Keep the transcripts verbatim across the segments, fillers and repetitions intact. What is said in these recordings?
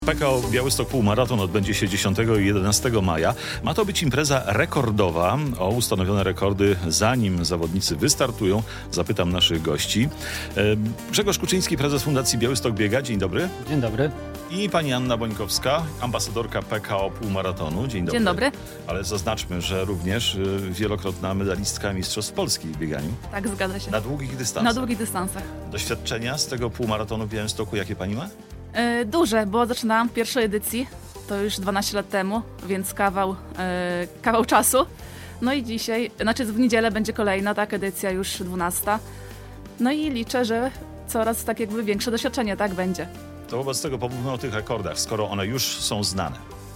P K O Białystok Półmaraton odbędzie się dziesiątego i jedenastego maja. Ma to być impreza rekordowa. O ustanowione rekordy, zanim zawodnicy wystartują, zapytam naszych gości. Grzegorz Kuczyński, prezes Fundacji Białystok Biega. Dzień dobry. Dzień dobry. I pani Anna Bońkowska, ambasadorka P K O Półmaratonu. Dzień dobry. Dzień dobry. Ale zaznaczmy, że również wielokrotna medalistka Mistrzostw Polski w bieganiu. Tak, zgadza się. Na długich dystansach. Na długich dystansach. Doświadczenia z tego półmaratonu w Białymstoku, jakie pani ma? Yy, duże, bo zaczynałam w pierwszej edycji, to już dwanaście lat temu, więc kawał, yy, kawał czasu. No i dzisiaj, znaczy w niedzielę będzie kolejna, tak, edycja już dwunasta. No i liczę, że coraz tak jakby większe doświadczenie, tak będzie. To wobec tego pomówmy o tych rekordach, skoro one już są znane.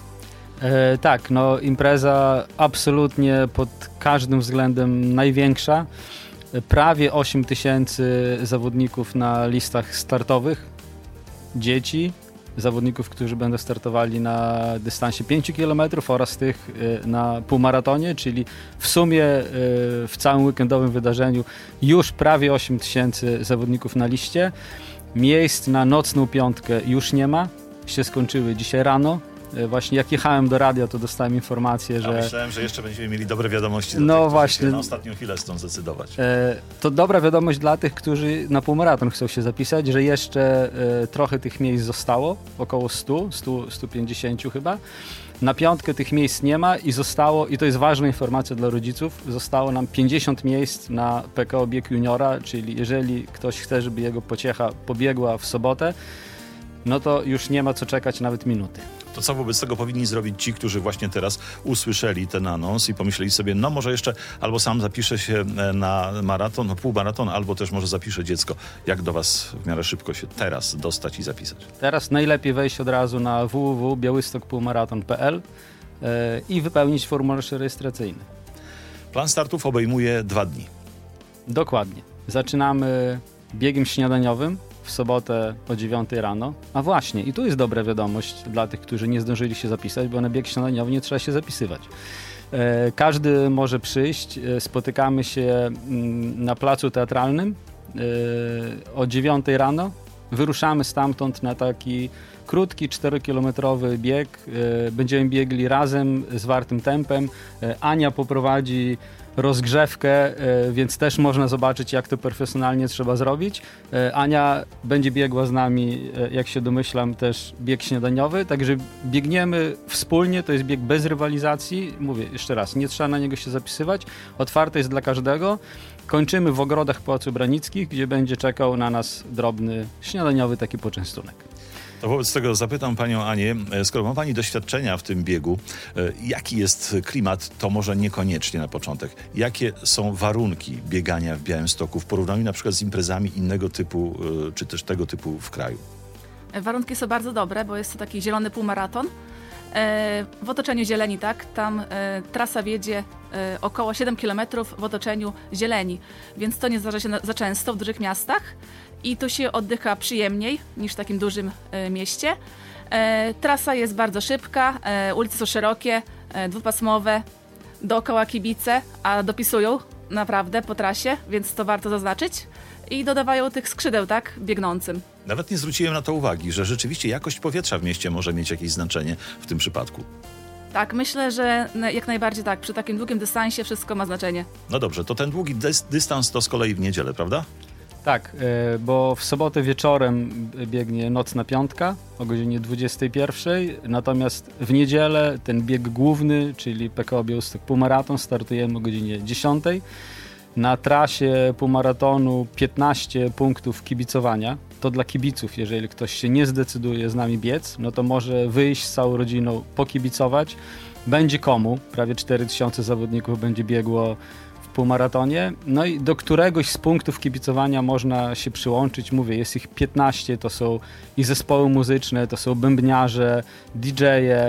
E, tak, no impreza absolutnie pod każdym względem największa. Prawie osiem tysięcy zawodników na listach startowych. Dzieci, zawodników, którzy będą startowali na dystansie pięć kilometrów oraz tych na półmaratonie, czyli w sumie w całym weekendowym wydarzeniu już prawie osiem tysięcy zawodników na liście. Miejsc na nocną piątkę już nie ma, się skończyły dzisiaj rano. Właśnie jak jechałem do radia, to dostałem informację, że... Ja myślałem, że jeszcze będziemy mieli dobre wiadomości do no tych, właśnie. Się na ostatnią chwilę chcą zdecydować. E, to dobra wiadomość dla tych, którzy na półmaraton chcą się zapisać, że jeszcze e, trochę tych miejsc zostało, około stu, stu, stu pięćdziesięciu chyba. Na piątkę tych miejsc nie ma i zostało, i to jest ważna informacja dla rodziców, zostało nam pięćdziesiąt miejsc na P K O Bieg Juniora, czyli jeżeli ktoś chce, żeby jego pociecha pobiegła w sobotę, no to już nie ma co czekać nawet minuty. To co wobec tego powinni zrobić ci, którzy właśnie teraz usłyszeli ten anons i pomyśleli sobie, no może jeszcze albo sam zapiszę się na maraton, no półmaraton, albo też może zapiszę dziecko. Jak do was w miarę szybko się teraz dostać i zapisać? Teraz najlepiej wejść od razu na w w w kropka białystok półmaraton kropka p l yy, i wypełnić formularz rejestracyjny. Plan startów obejmuje dwa dni. Dokładnie. Zaczynamy biegiem śniadaniowym w sobotę o dziewiątej rano. A właśnie, i tu jest dobra wiadomość dla tych, którzy nie zdążyli się zapisać, bo na bieg śniadaniowy nie trzeba się zapisywać. E, każdy może przyjść, e, spotykamy się m, na placu teatralnym e, o dziewiątej rano. Wyruszamy stamtąd na taki krótki, czterokilometrowy bieg. E, będziemy biegli razem, zwartym tempem. E, Ania poprowadzi rozgrzewkę, więc też można zobaczyć, jak to profesjonalnie trzeba zrobić. Ania będzie biegła z nami, jak się domyślam, też bieg śniadaniowy, także biegniemy wspólnie, to jest bieg bez rywalizacji. Mówię jeszcze raz, nie trzeba na niego się zapisywać, otwarte jest dla każdego. Kończymy w ogrodach Pałacu Branickich, gdzie będzie czekał na nas drobny, śniadaniowy taki poczęstunek. To wobec tego zapytam panią Anię, skoro ma pani doświadczenia w tym biegu, jaki jest klimat, to może niekoniecznie na początek. Jakie są warunki biegania w Białymstoku w porównaniu na przykład z imprezami innego typu, czy też tego typu w kraju? Warunki są bardzo dobre, bo jest to taki zielony półmaraton. W otoczeniu zieleni, tak? Tam e, trasa wiedzie e, około siedem kilometrów w otoczeniu zieleni, więc to nie zdarza się na, za często w dużych miastach i tu się oddycha przyjemniej niż w takim dużym e, mieście. E, trasa jest bardzo szybka, e, ulice są szerokie, e, dwupasmowe, dookoła kibice, a dopisują naprawdę po trasie, więc to warto zaznaczyć. I dodawają tych skrzydeł, tak, biegnącym. Nawet nie zwróciłem na to uwagi, że rzeczywiście jakość powietrza w mieście może mieć jakieś znaczenie w tym przypadku. Tak, myślę, że jak najbardziej tak. Przy takim długim dystansie wszystko ma znaczenie. No dobrze, to ten długi dys- dystans to z kolei w niedzielę, prawda? Tak, bo w sobotę wieczorem biegnie nocna piątka o godzinie dwudziestej pierwszej, natomiast w niedzielę ten bieg główny, czyli P K O Białystok Półmaraton, startujemy o godzinie dziesiątej. Na trasie półmaratonu piętnaście punktów kibicowania. To dla kibiców, jeżeli ktoś się nie zdecyduje z nami biec, no to może wyjść z całą rodziną, pokibicować. Będzie komu, prawie cztery tysiące zawodników będzie biegło w półmaratonie. No i do któregoś z punktów kibicowania można się przyłączyć. Mówię, jest ich piętnaście, to są i zespoły muzyczne, to są bębniarze, didżeje,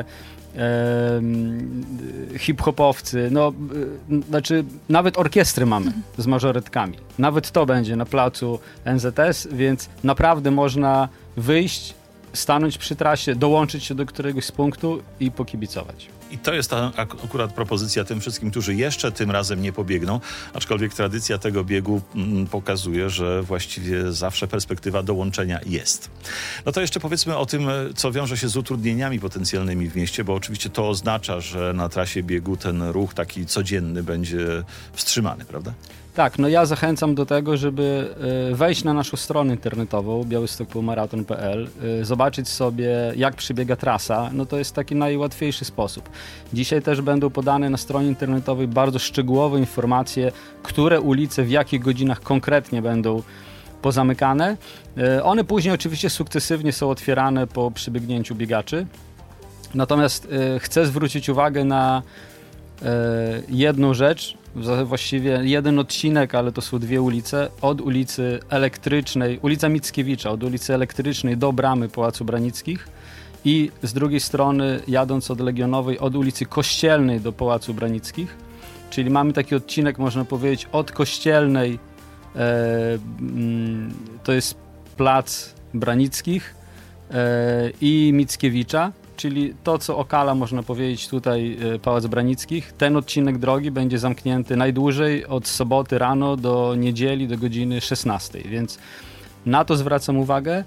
hip-hopowcy, no, znaczy nawet orkiestry mamy z mażoretkami. Nawet to będzie na placu N Z S, więc naprawdę można wyjść, stanąć przy trasie, dołączyć się do któregoś z punktu i pokibicować. I to jest ta ak- akurat propozycja tym wszystkim, którzy jeszcze tym razem nie pobiegną, aczkolwiek tradycja tego biegu mm, pokazuje, że właściwie zawsze perspektywa dołączenia jest. No to jeszcze powiedzmy o tym, co wiąże się z utrudnieniami potencjalnymi w mieście, bo oczywiście to oznacza, że na trasie biegu ten ruch taki codzienny będzie wstrzymany, prawda? Tak, no ja zachęcam do tego, żeby wejść na naszą stronę internetową białystok półmaraton kropka p l, zobaczyć sobie, jak przebiega trasa. No to jest taki najłatwiejszy sposób. Dzisiaj też będą podane na stronie internetowej bardzo szczegółowe informacje, które ulice w jakich godzinach konkretnie będą pozamykane. One później oczywiście sukcesywnie są otwierane po przybiegnięciu biegaczy. Natomiast chcę zwrócić uwagę na jedną rzecz, właściwie jeden odcinek, ale to są dwie ulice, od ulicy Elektrycznej, ulica Mickiewicza, od ulicy Elektrycznej do bramy Pałacu Branickich i z drugiej strony jadąc od Legionowej od ulicy Kościelnej do Pałacu Branickich, czyli mamy taki odcinek, można powiedzieć, od Kościelnej, e, to jest Plac Branickich e, i Mickiewicza, czyli to, co okala, można powiedzieć, tutaj Pałac Branickich. Ten odcinek drogi będzie zamknięty najdłużej od soboty rano do niedzieli do godziny szesnastej, więc na to zwracam uwagę,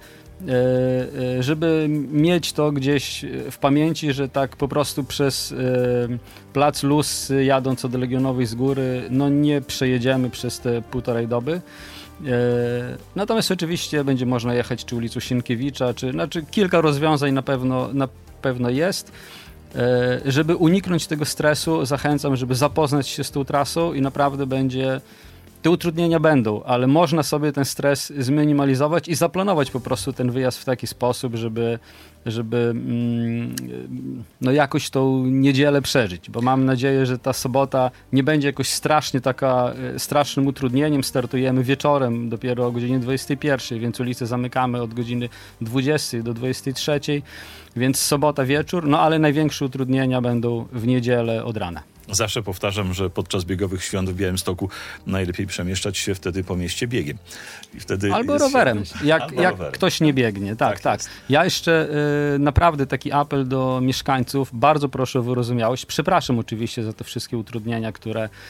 żeby mieć to gdzieś w pamięci, że tak po prostu przez Plac Lussy, jadąc od Legionowej z góry, no nie przejedziemy przez te półtorej doby. Natomiast oczywiście będzie można jechać czy ulicą Sienkiewicza, czy znaczy kilka rozwiązań na pewno, na pewno jest. Żeby uniknąć tego stresu, zachęcam, żeby zapoznać się z tą trasą i naprawdę będzie, te utrudnienia będą, ale można sobie ten stres zminimalizować i zaplanować po prostu ten wyjazd w taki sposób, żeby, żeby mm, no jakoś tą niedzielę przeżyć, bo mam nadzieję, że ta sobota nie będzie jakoś strasznie taka, strasznym utrudnieniem. Startujemy wieczorem dopiero o godzinie dwudziestej pierwszej, więc ulice zamykamy od godziny dwudziestej do dwudziestej trzeciej, więc sobota wieczór, no ale największe utrudnienia będą w niedzielę od rana. Zawsze powtarzam, że podczas biegowych świąt w Białymstoku najlepiej przemieszczać się wtedy po mieście biegiem. I wtedy albo jest rowerem, się... jak, albo jak rowerem. ktoś nie biegnie. Tak, tak. tak. Ja jeszcze y, naprawdę taki apel do mieszkańców, bardzo proszę o wyrozumiałość. Przepraszam oczywiście za te wszystkie utrudnienia, które, y,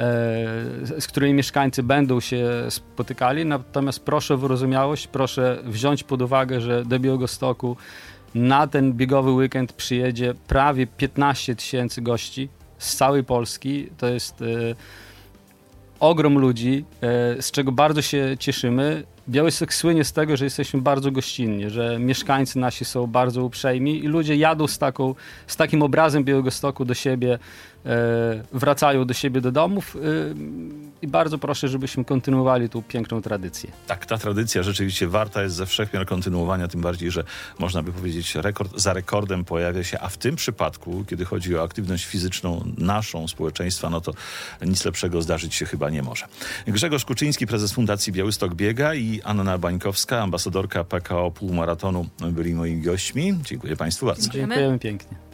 z którymi mieszkańcy będą się spotykali, natomiast proszę o wyrozumiałość, proszę wziąć pod uwagę, że do Białegostoku na ten biegowy weekend przyjedzie prawie piętnaście tysięcy gości z całej Polski. To jest y, ogrom ludzi, y, z czego bardzo się cieszymy. Białystok słynie z tego, że jesteśmy bardzo gościnni, że mieszkańcy nasi są bardzo uprzejmi i ludzie jadą z, taką, z takim obrazem Białegostoku do siebie, e, wracają do siebie do domów e, i bardzo proszę, żebyśmy kontynuowali tą piękną tradycję. Tak, ta tradycja rzeczywiście warta jest ze wszech miar kontynuowania, tym bardziej, że można by powiedzieć rekord za rekordem pojawia się, a w tym przypadku, kiedy chodzi o aktywność fizyczną naszą, społeczeństwa, no to nic lepszego zdarzyć się chyba nie może. Grzegorz Kuczyński, prezes Fundacji Białystok Biega i Anna Bańkowska, ambasadorka P K O Półmaratonu byli moimi gośćmi. Dziękuję Państwu bardzo. Dziękujemy. Dziękujemy pięknie.